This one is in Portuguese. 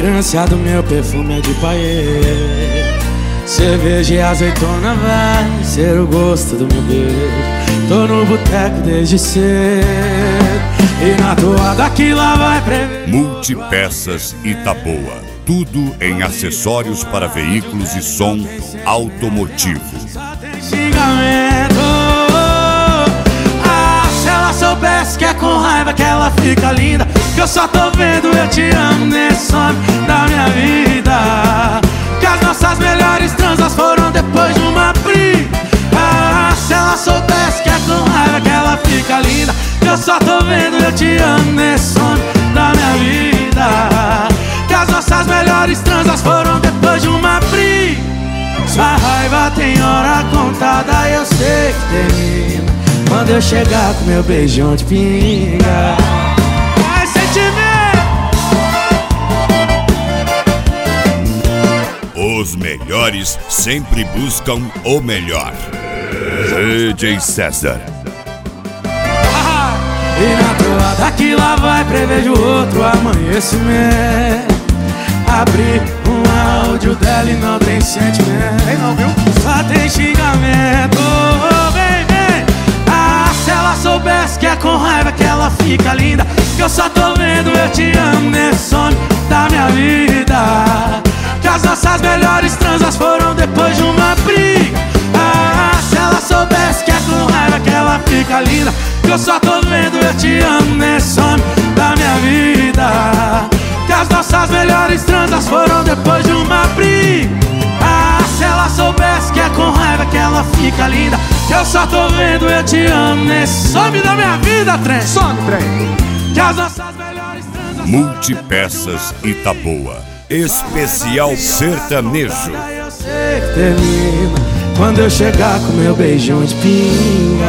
fragrância do meu perfume é de paê. Cerveja e azeitona vai ser o gosto do meu beijo. Tô no boteco desde cedo e na toada que lá vai prever. Multipeças Itaboa. Tudo em acessórios para veículos e som automotivo. Só tem xingamento. Ah, se ela soubesse que é com raiva que ela fica linda, que eu só tô vendo eu te amo nesse some da minha vida. Que as nossas melhores transas foram depois de uma briga. Ah, se ela soubesse que é com raiva que ela fica linda, que eu só tô vendo eu te amo nesse some da minha vida. Que as nossas melhores transas foram depois de uma briga. Sua raiva tem hora contada, eu sei que termina quando eu chegar com meu beijão de pinga. Ai, sentimento! Os melhores sempre buscam o melhor. DJ César. E na toada que lá vai prevejo outro amanhecimento. Abri um áudio dela e não tem sentimento. Ei, não, viu? Só tem xingamento. Vem, vem. Ah, se ela soubesse que é com raiva que ela fica linda, que eu só tô vendo eu te amo nesse some da minha vida. Que as nossas melhores transas foram depois de uma briga. Ah, se ela soubesse que é com raiva que ela fica linda, que eu só tô vendo eu te amo nesse some da minha vida. Que as nossas melhores transas foram depois de uma briga. Ah, se ela soubesse que é com raiva que ela fica linda, que eu só tô vendo eu te amo nesse some da minha vida, trem. Some, trem. Que as nossas melhores transas. Multipeças Itaboa. Especial sertanejo. Eu sei que termina quando eu chegar com meu beijão de pinga.